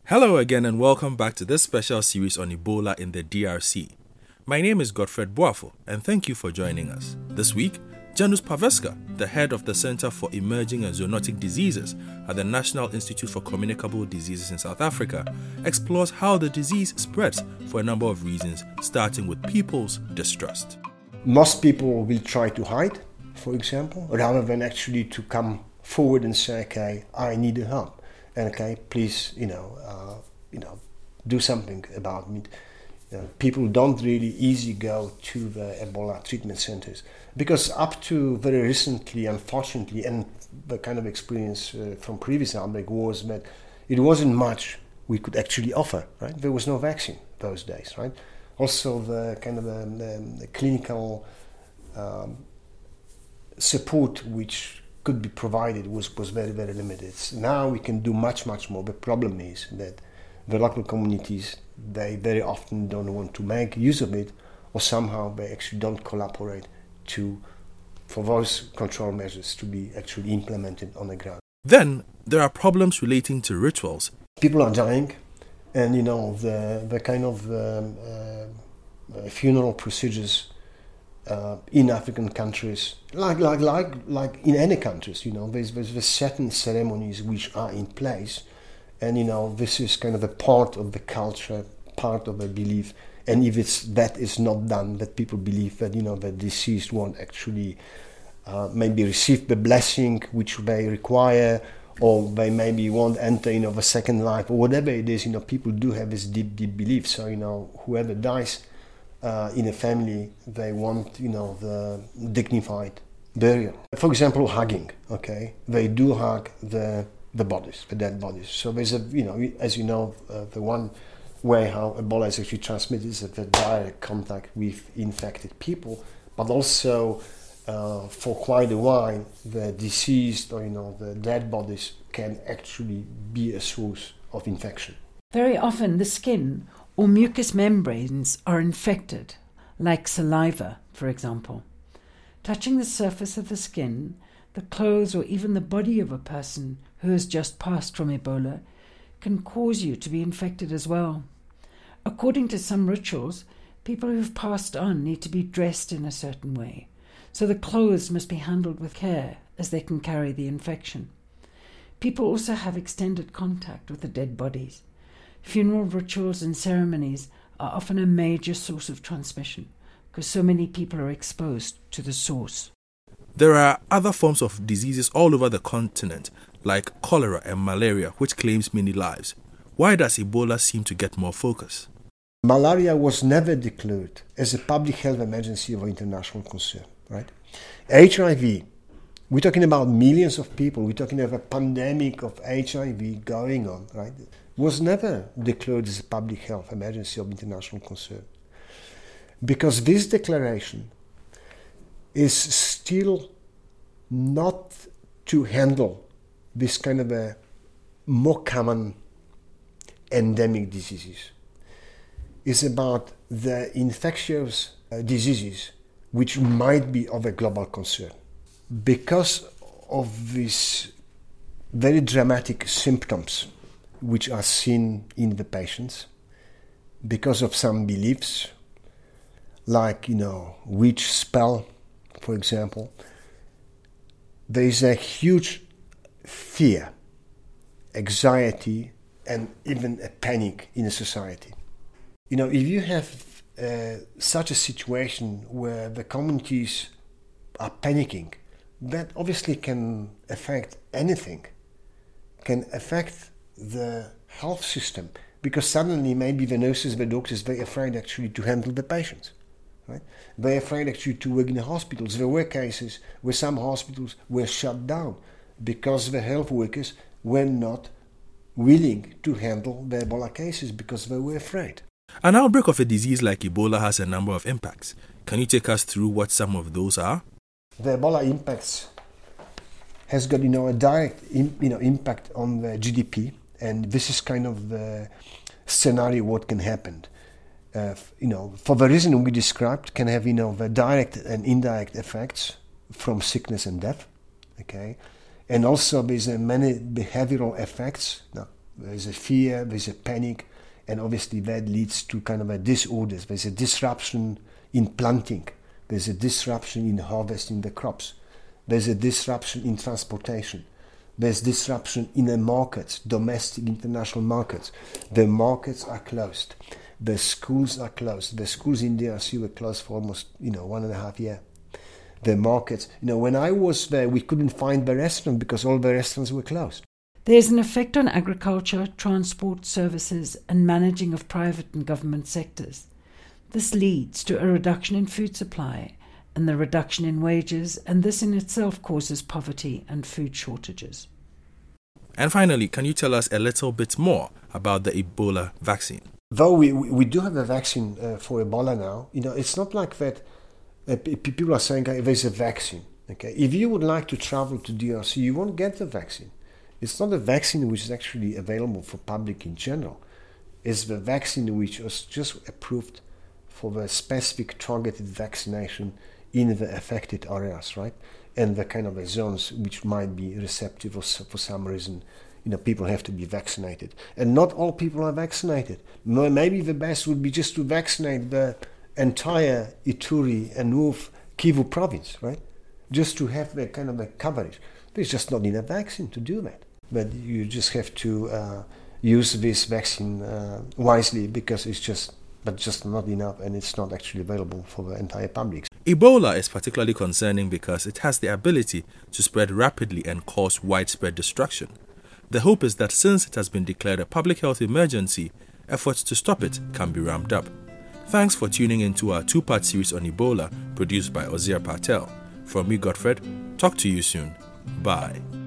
Hello again and welcome back to this special series on Ebola in the DRC. My name is Godfred Boafo and thank you for joining us. This week, Janus Paveska, the head of the Center for Emerging and Zoonotic Diseases at the National Institute for Communicable Diseases in South Africa, explores how the disease spreads for a number of reasons, starting with people's distrust. Most people will try to hide, for example, rather than actually to come forward and say, okay, I need help. And okay, please, do something about me. People don't really easily go to the Ebola treatment centers because up to very recently, unfortunately, and the kind of experience from previous outbreak was that it wasn't much we could actually offer. Right, there was no vaccine those days. Right, also the kind of the clinical support which could be provided was very, very limited. Now we can do much more. The problem is that the local communities, they very often don't want to make use of it, or somehow they actually don't collaborate for those control measures to be actually implemented on the ground. Then there are problems relating to rituals. People are dying, and the kind of funeral procedures in African countries, like in any countries, there's certain ceremonies which are in place, and this is kind of a part of the culture, part of the belief. And if that is not done, that people believe that the deceased won't actually maybe receive the blessing which they require, or they maybe won't enter the second life, or whatever it is. People do have this deep belief. So whoever dies in a family, they want the dignified burial. For example, hugging. Okay, they do hug the bodies, the dead bodies. So there's as the one way how Ebola is actually transmitted is the direct contact with infected people, but also for quite a while the deceased or the dead bodies can actually be a source of infection. Very often the skin or mucous membranes are infected, like saliva, for example. Touching the surface of the skin, the clothes, or even the body of a person who has just passed from Ebola can cause you to be infected as well. According to some rituals, people who've passed on need to be dressed in a certain way, so the clothes must be handled with care as they can carry the infection. People also have extended contact with the dead bodies. Funeral rituals and ceremonies are often a major source of transmission because so many people are exposed to the source. There are other forms of diseases all over the continent, like cholera and malaria, which claims many lives. Why does Ebola seem to get more focus? Malaria was never declared as a public health emergency of international concern, right? HIV, we're talking about millions of people, we're talking about a pandemic of HIV going on, right? Was never declared as a public health emergency of international concern. Because this declaration is still not to handle this kind of a more common endemic diseases. It's about the infectious diseases which might be of a global concern. Because of these very dramatic symptoms which are seen in the patients, because of some beliefs, like, witch spell, for example, there is a huge fear, anxiety, and even a panic in a society. If you have such a situation where the communities are panicking, that obviously can affect anything, can affect the health system, because suddenly maybe the nurses, the doctors, they're afraid actually to handle the patients. Right? They're afraid actually to work in the hospitals. There were cases where some hospitals were shut down because the health workers were not willing to handle the Ebola cases because they were afraid. An outbreak of a disease like Ebola has a number of impacts. Can you take us through what some of those are? The Ebola impacts has got a direct impact on the GDP, and this is kind of the scenario what can happen. For the reason we described, can have the direct and indirect effects from sickness and death. Okay, and also there's many behavioral effects. Now, There's a fear, there's a panic, and obviously that leads to kind of a disorders. There's a disruption in planting. There's a disruption in harvesting the crops. There's a disruption in transportation. There's disruption in the markets, domestic, international markets. The markets are closed. The schools are closed. The schools in DRC were closed for almost, 1.5 years. The markets, when I was there, we couldn't find the restaurant because all the restaurants were closed. There's an effect on agriculture, transport, services, and managing of private and government sectors. This leads to a reduction in food supply and the reduction in wages, and this in itself causes poverty and food shortages. And finally, can you tell us a little bit more about the Ebola vaccine? Though we do have a vaccine for Ebola now, it's not like that. People are saying there's a vaccine. Okay, if you would like to travel to DRC, you won't get the vaccine. It's not a vaccine which is actually available for public in general. It's the vaccine which was just approved for the specific targeted vaccination in the affected areas, right? And the kind of the zones which might be receptive or for some reason, people have to be vaccinated. And not all people are vaccinated. Maybe the best would be just to vaccinate the entire Ituri and North Kivu province, right? Just to have the kind of a coverage. There's just not enough vaccine to do that. But you just have to use this vaccine wisely because it's just not enough and it's not actually available for the entire public. Ebola is particularly concerning because it has the ability to spread rapidly and cause widespread destruction. The hope is that since it has been declared a public health emergency, efforts to stop it can be ramped up. Thanks for tuning into our 2-part series on Ebola produced by Ozir Patel. From me, Godfred, talk to you soon. Bye.